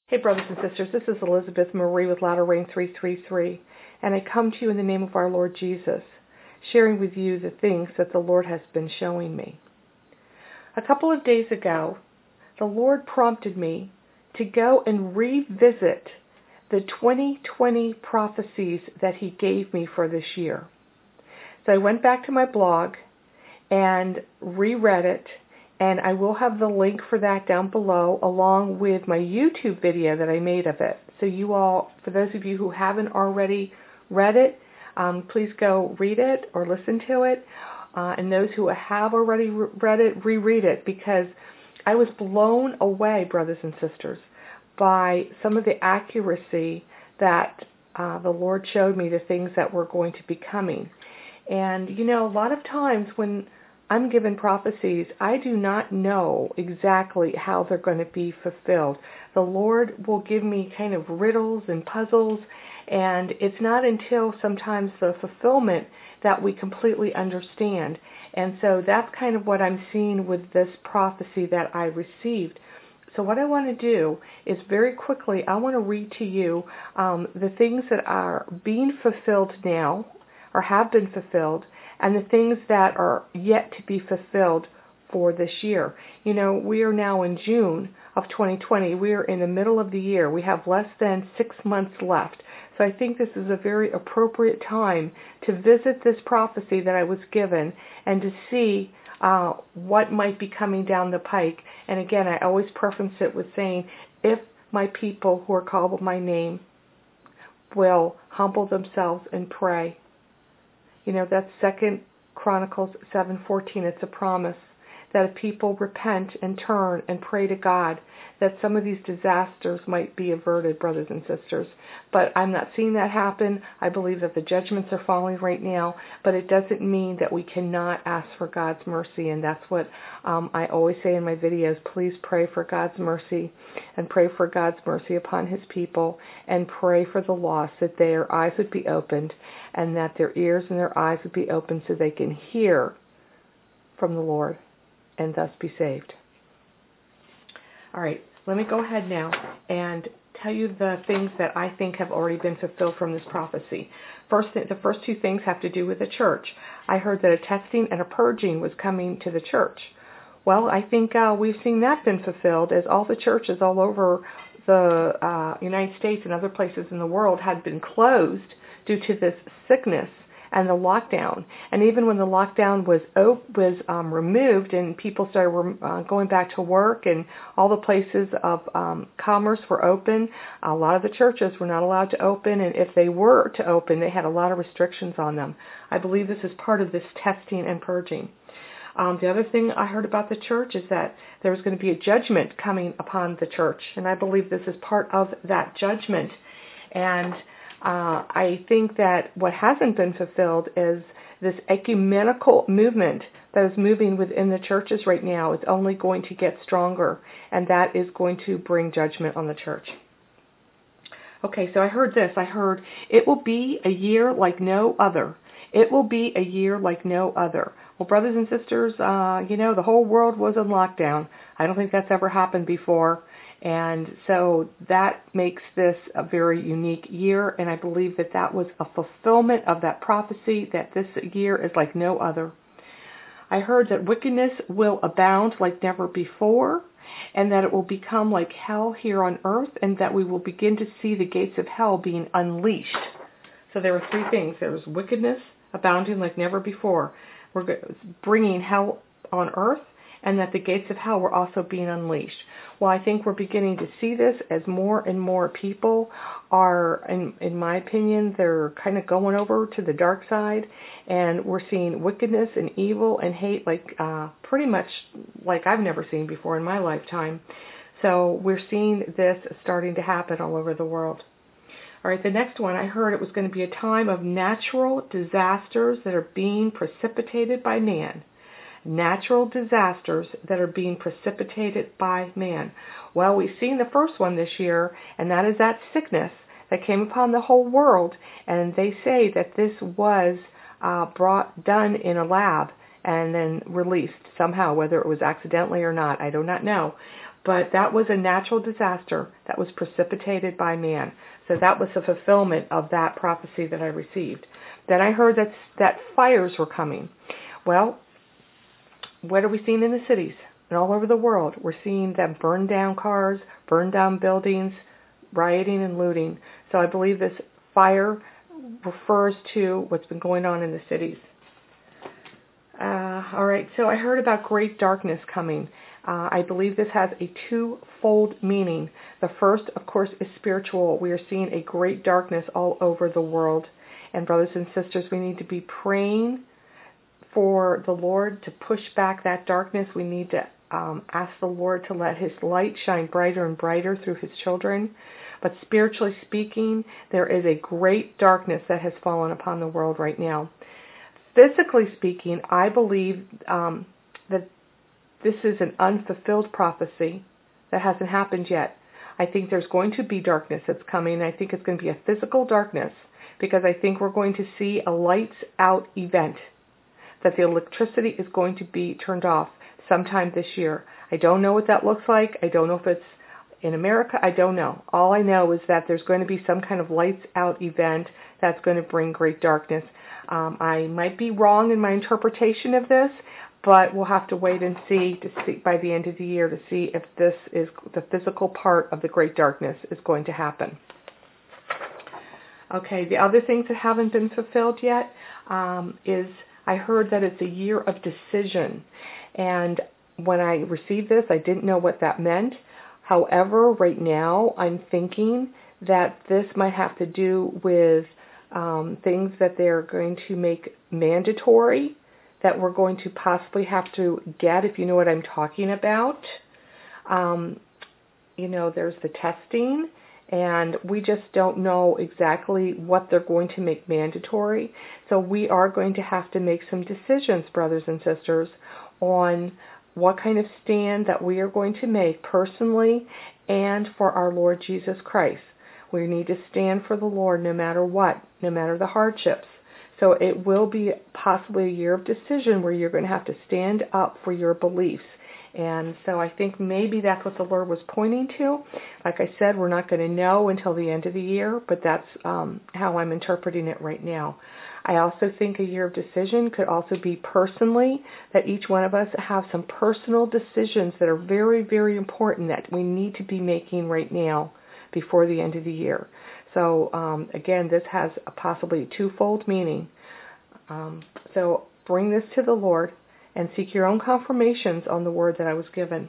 Hey, brothers and sisters, this is Elizabeth Marie with Latter Rain 333, and I come to you in the name of our Lord Jesus, sharing with you the things that the Lord has been showing me. A couple of days ago, the Lord prompted me to go and revisit the 2020 prophecies that He gave me for this year. So I went back to my blog and reread it, and I will have the link for that down below, along with my YouTube video that I made of it. So you all, for those of you who haven't already read it, please go read it or listen to it. And those who have already read it, reread it, because I was blown away, brothers and sisters, by some of the accuracy that the Lord showed me, the things that were going to be coming. And, you know, a lot of times when I'm given prophecies, I do not know exactly how they're going to be fulfilled. The Lord will give me kind of riddles and puzzles, and it's not until sometimes the fulfillment that we completely understand. And so that's kind of what I'm seeing with this prophecy that I received. So what I want to do is very quickly, I want to read to you the things that are being fulfilled now, or have been fulfilled, and the things that are yet to be fulfilled for this year. You know, we are now in June of 2020. We are in the middle of the year. We have less than 6 months left. So I think this is a very appropriate time to visit this prophecy that I was given and to see what might be coming down the pike. And again, I always preface it with saying, if my people who are called by my name will humble themselves and pray. You know, that's 2 Chronicles 7:14. It's a promise that if people repent and turn and pray to God, that some of these disasters might be averted, brothers and sisters. But I'm not seeing that happen. I believe that the judgments are falling right now, but it doesn't mean that we cannot ask for God's mercy, and that's what I always say in my videos. Please pray for God's mercy, and pray for God's mercy upon His people, and pray for the lost, that their eyes would be opened, and that their ears and their eyes would be opened so they can hear from the Lord and thus be saved. All right, let me go ahead now and tell you the things that I think have already been fulfilled from this prophecy. The first two things have to do with the church. I heard that a testing and a purging was coming to the church. Well, I think we've seen that been fulfilled, as all the churches all over the United States and other places in the world had been closed due to this sickness and the lockdown. And even when the lockdown was removed and people started going back to work and all the places of commerce were open, a lot of the churches were not allowed to open, and if they were to open, they had a lot of restrictions on them. I believe this is part of this testing and purging. The other thing I heard about the church is that there was going to be a judgment coming upon the church, and I believe this is part of that judgment. And I think that what hasn't been fulfilled is this ecumenical movement that is moving within the churches right now. It's only going to get stronger, and that is going to bring judgment on the church. Okay, so I heard this. I heard, it will be a year like no other. It will be a year like no other. Well, brothers and sisters, you know, the whole world was in lockdown. I don't think that's ever happened before. And so that makes this a very unique year, and I believe that that was a fulfillment of that prophecy, that this year is like no other. I heard that wickedness will abound like never before, and that it will become like hell here on earth, and that we will begin to see the gates of hell being unleashed. So there were three things. There was wickedness abounding like never before. We're bringing hell on earth, and that the gates of hell were also being unleashed. Well, I think we're beginning to see this as more and more people are, in my opinion, they're kind of going over to the dark side, and we're seeing wickedness and evil and hate like pretty much like I've never seen before in my lifetime. So we're seeing this starting to happen all over the world. All right, the next one, I heard it was going to be a time of natural disasters that are being precipitated by man. Natural disasters that are being precipitated by man. Well, we've seen the first one this year, and that is that sickness that came upon the whole world, and they say that this was done in a lab and then released somehow, whether it was accidentally or not, I do not know. But that was a natural disaster that was precipitated by man. So that was the fulfillment of that prophecy that I received. Then I heard that fires were coming. Well, what are we seeing in the cities and all over the world? We're seeing them burn down cars, burn down buildings, rioting and looting. So I believe this fire refers to what's been going on in the cities. All right, so I heard about great darkness coming. I believe this has a twofold meaning. The first, of course, is spiritual. We are seeing a great darkness all over the world. And brothers and sisters, we need to be praying for the Lord to push back that darkness. We need to ask the Lord to let His light shine brighter and brighter through His children. But spiritually speaking, there is a great darkness that has fallen upon the world right now. Physically speaking, I believe that this is an unfulfilled prophecy that hasn't happened yet. I think there's going to be darkness that's coming. I think it's going to be a physical darkness because I think we're going to see a lights out event, that the electricity is going to be turned off sometime this year. I don't know what that looks like. I don't know if it's in America. I don't know. All I know is that there's going to be some kind of lights out event that's going to bring great darkness. I might be wrong in my interpretation of this, but we'll have to wait and see by the end of the year to see if this is the physical part of the great darkness is going to happen. Okay, the other things that haven't been fulfilled yet is I heard that it's a year of decision. And when I received this, I didn't know what that meant. However, right now I'm thinking that this might have to do with things that they're going to make mandatory, that we're going to possibly have to get, if you know what I'm talking about. There's the testing, and we just don't know exactly what they're going to make mandatory. So we are going to have to make some decisions, brothers and sisters, on what kind of stand that we are going to make personally and for our Lord Jesus Christ. We need to stand for the Lord no matter what, no matter the hardships. So it will be possibly a year of decision where you're going to have to stand up for your beliefs. And so I think maybe that's what the Lord was pointing to. Like I said, we're not going to know until the end of the year, but that's how I'm interpreting it right now. I also think a year of decision could also be personally, that each one of us have some personal decisions that are very, very important that we need to be making right now before the end of the year. So again, this has possibly a twofold meaning. So bring this to the Lord and seek your own confirmations on the word that I was given.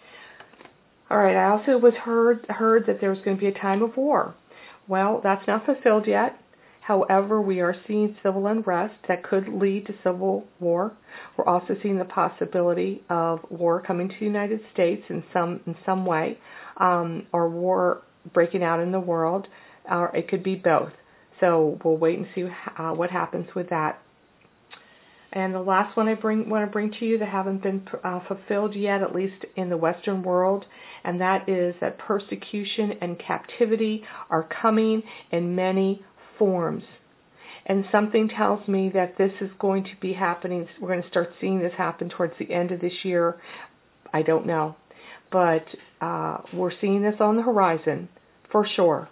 All right, I also heard that there was going to be a time of war. Well, that's not fulfilled yet. However, we are seeing civil unrest that could lead to civil war. We're also seeing the possibility of war coming to the United States in some way, or war breaking out in the world, or it could be both. So we'll wait and see what happens with that. And the last one I want to bring to you that haven't been fulfilled yet, at least in the Western world, and that is that persecution and captivity are coming in many forms. And something tells me that this is going to be happening. We're going to start seeing this happen towards the end of this year. I don't know. But we're seeing this on the horizon, for sure,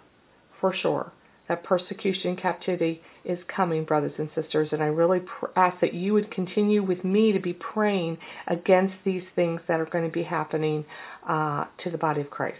that persecution and captivity is coming, brothers and sisters. And I really ask that you would continue with me to be praying against these things that are going to be happening to the body of Christ.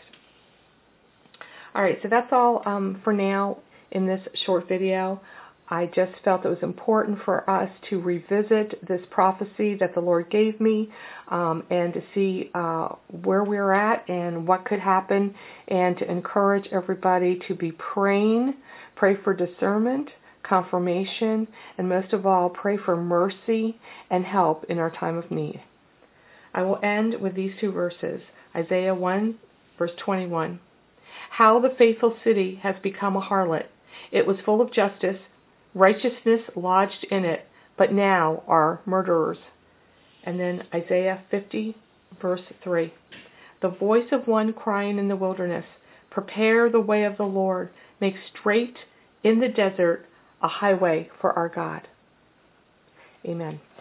All right, so that's all for now in this short video. I just felt it was important for us to revisit this prophecy that the Lord gave me and to see where we're at and what could happen, and to encourage everybody to be praying. Pray for discernment, confirmation, and most of all, pray for mercy and help in our time of need. I will end with these two verses. Isaiah 1, verse 21. How the faithful city has become a harlot. It was full of justice. Righteousness lodged in it, but now are murderers. And then Isaiah 50, verse 3. The voice of one crying in the wilderness, prepare the way of the Lord, make straight in the desert a highway for our God. Amen.